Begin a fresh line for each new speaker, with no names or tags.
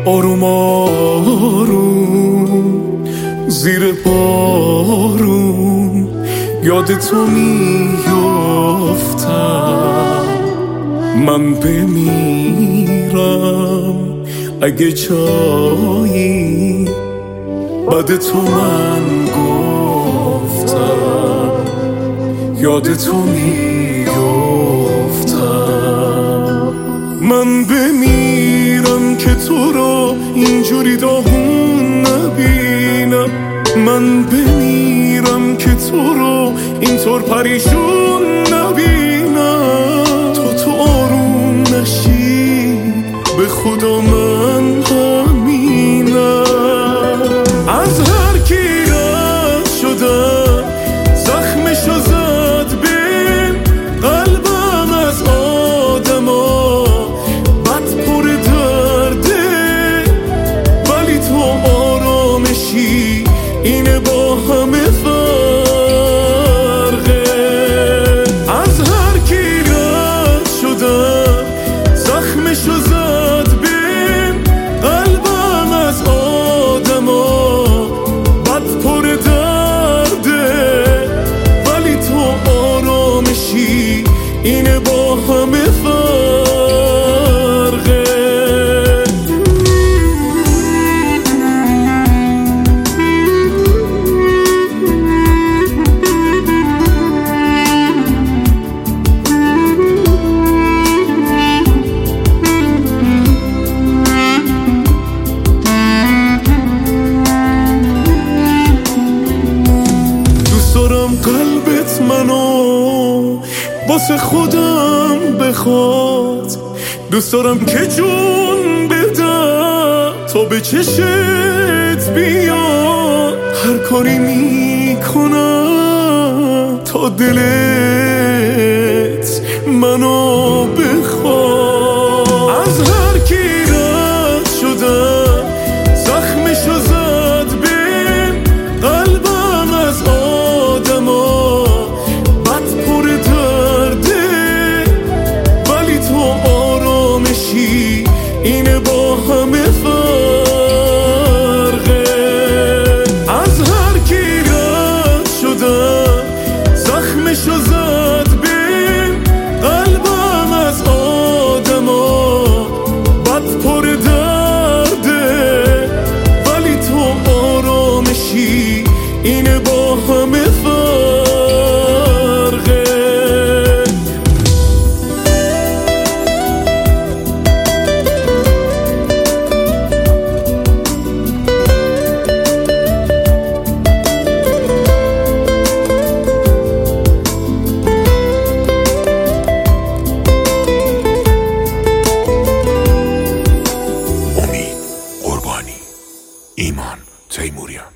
آروم آروم زیر بارون یاد تو میافتم. من بمیرم اگه جایی بعد تو من گفتم یاد تو میافتم. من بمیرم که تو رو اینجوری داغون نبینم. من بمیرم که تو رو اینطور پریشون نبینم. تو آروم نشی به خدا من همینم. از هر کی رد شدم زخمشو زد بین قلبم. از آدما بد پر درده ولی تو آرامشی اینه با همه فرقه. از هر کی رد شدم زخمشو زد بین قلبم. از آدما بد پر درده ولی تو آرامشی اینه با همه فرقه. قلبت منو واسه خودم بخواد. دوست دارم که جون بدم تا به چشت بیاد. هر کاری میکنم تا دلت منو بخواد. از هر کی رد شدم زخمشو زد بین قلبم. از آدما بد پر درده ولی تو آرامشی اینه با همه فرقه. از هر کی رد شدم زخمشو زد بین قلبم. از آدما بد پر درده ولی تو آرامشی اینه با همه فرقه.
امید قربانی، ایمان تیموریان.